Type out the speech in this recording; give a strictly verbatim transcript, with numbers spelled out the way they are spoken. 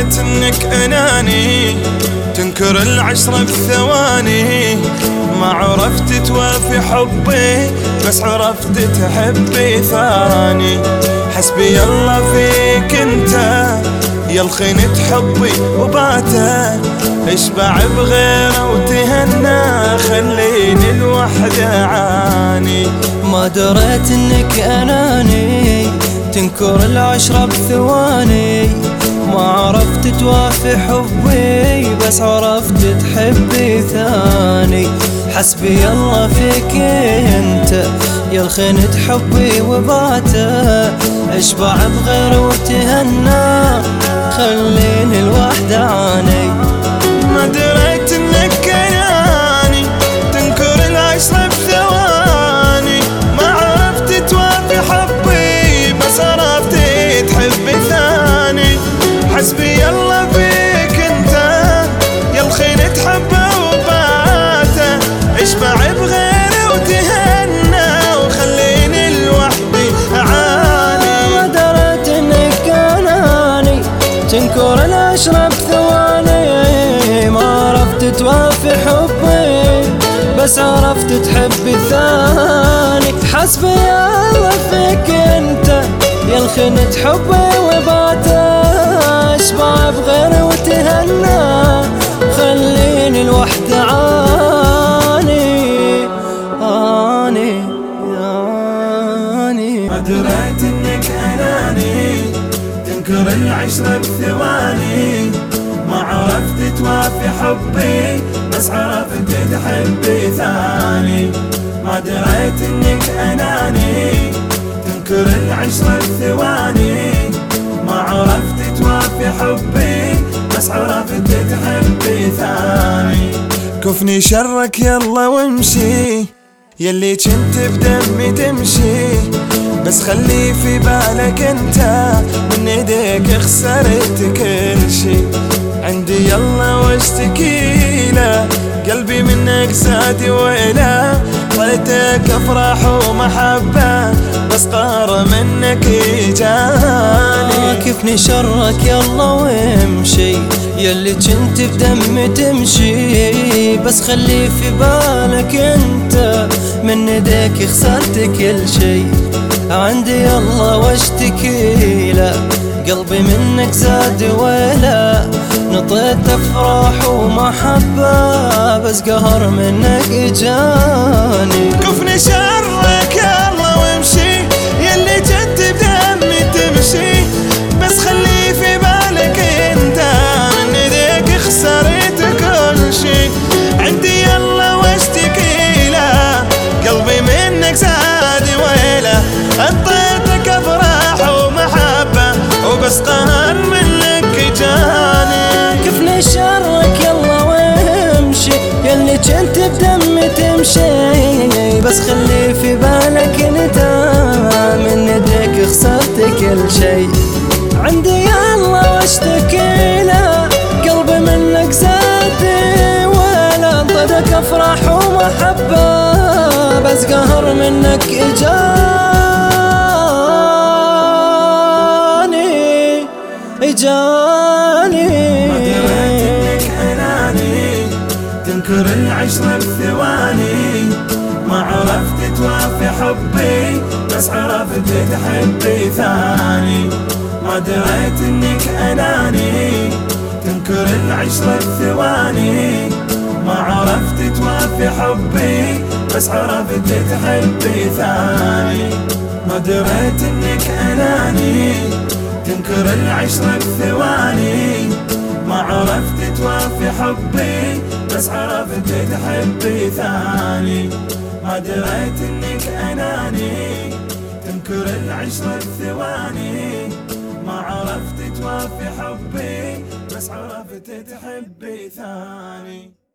دريت انك اناني تنكر العشرة بثواني، ما عرفت توافي حبي بس عرفت تحبي ثاني. حسبي الله فيك انت يا الخنت حبي وباته، اشبع بغيره وتهنى خليني الوحدة عاني. ما دريت انك اناني تنكر العشرة بثواني، ما عرفت توافي حبي بس عرفت تحبي ثاني. حسبي الله فيك انت يا الخنت حبي وباته، اشبع بغير وتهنى خليني الوحدة عاني. ما دريت انك اناني تنكر العشرة بثواني، ما عرفت توافي حبي بس عرفت تحبي ثاني. حسبي الله فيك انت يا الخنت حبه وباته، اشبع بغيره وتهنى وخليني الوحدي عاني. ما دريت انك اناني تنكر العشرة بثواني، ما عرفت توافي حبي بس عرفت تحبي ثاني. حسبي الله فيك انت يا الخنت حبي وباته، اشبع بغير وتهنى خليني الوحدة عاني عاني عاني. ما دريت انك اناني تنكر العشرة بثواني، ما عرفت توافي حبي بس عرفت تحبي ثاني. ما دريت انك اناني تنكر العشرة بثواني، ما عرفت توافي حبي بس عرفت تحبي ثاني. كفني شرك يلا وامشي يلي جنت بدمي تمشي، بس خلي في بالك انت من ايديك خسرت كل شي. عندي يلا واشتكي له قلبي منك زاد ويله، طيتك افراح ومحبه بس قهر منك جاني. كفني شرك يلا وامشي يلي جنت بدمي تمشي، بس خلي في بالك انت من ايديك خسرت كل شي. عندي يلا واشتكي له قلبي منك زاد ويله، نطيت افراح ومحبه بس قهر منك اجاني. كفني شرك يلا وامشي يلي جنت بدمي تمشي، بس خلي في بالك انت من ايديك خسرت كل شي. عندي يلا واشتكي له قلبي منك زاد ويله، انطيتك افراح ومحبه وبس قهر منك جاني. كفني شرك يلا وامشي يلي جنت بدمي تمشي، بس خلي في بالك انت من ايديك خسرت كل شي. عندي يلا واشتكي له قلبي منك زاد ولا انطدك افراح ومحبه بس قهر منك اجاني اجاني. ما دريت انك اناني تنكر العشرة بثواني، ما عرفت توافي حبي بس عرفت تحبي ثاني. ما دريت انك اناني تنكر العشرة بثواني، ما عرفت توافي حبي بس عرفت تحبي ثاني. ما دريت انك اناني تنكر العشرة بثواني، ما عرفت توافي حبي بس عرفت تحبي ثاني. ما دريت انك اناني تنكر العشرة بثواني، ما عرفت توافي حبي بس عرفت تحبي ثاني.